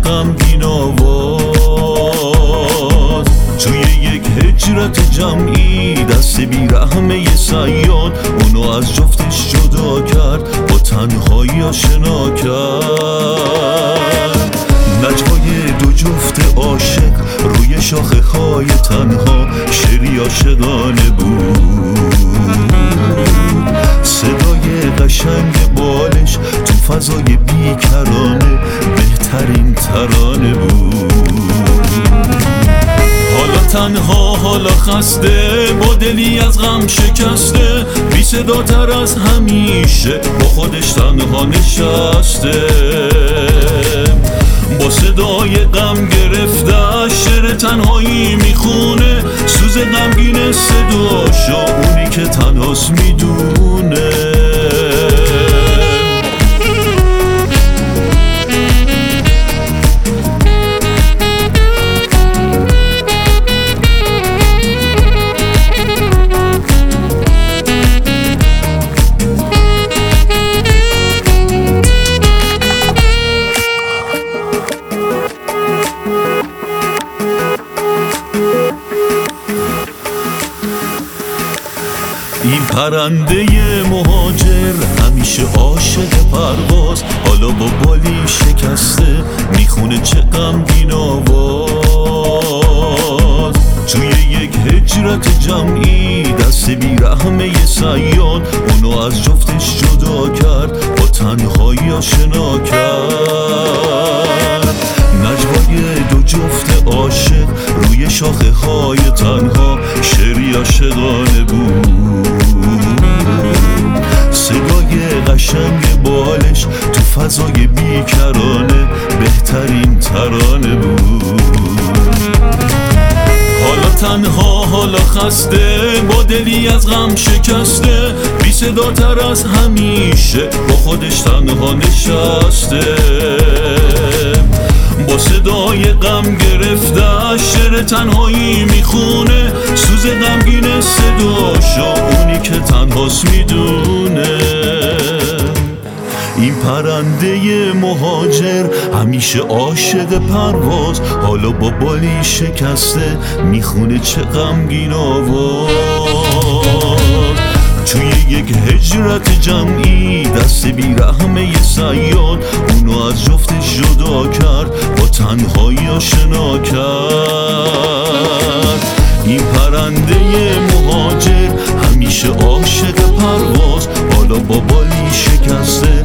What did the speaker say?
غمگین آواز. توی یک هجرت جمعی دست بیرحمه صیاد اونو از جفتش جدا کرد، با تنهایی آشنا کرد. نجوای دو جفت عاشق روی شاخه های تنها شعری عاشقانه بود. صدای قشنگ بالش تو فضای بیکرانه بهترین ترانه بود. حالا تنها، حالا خسته، با دلی از غم شکسته، بی صداتر از همیشه با خودش تنها نشسته. با صدای غم گرفته شعر تنهایی میخونه، سوز غمگین صداشو اونی که تنهاست میدونه. این پرنده مهاجر همیشه عاشق پرواز، حالا با بالی شکسته میخونه چه غمگین آواز. توی یک هجرت جمعی دست بیرحمه صیاد اونو از جفتش جدا کرد، با تنهایی آشنا کرد. نجوای دو جفت عاشق روی شاخه های تنها شعری عاشقانه بود. صدای قشنگ بالش تو فضای بیکرانه بهترین ترانه بود. حالا تنها، حالا خسته، با دلی از غم شکسته، بی صداتر از همیشه با خودش تنها نشسته. با صدای غم گرفته شعر تنهایی میخونه، سوز غمگین صداشو اونی که تنهاست میدونه. این پرنده مهاجر همیشه عاشق پرواز، حالا با بالی شکسته میخونه چه غمگین آواز. توی یک هجرت جمعی دست بیرحمه صیاد اونو از جفتش جدا کرد، با تنهایی آشنا کرد. این پرنده مهاجر همیشه عاشق پرواز، حالا با بالی شکسته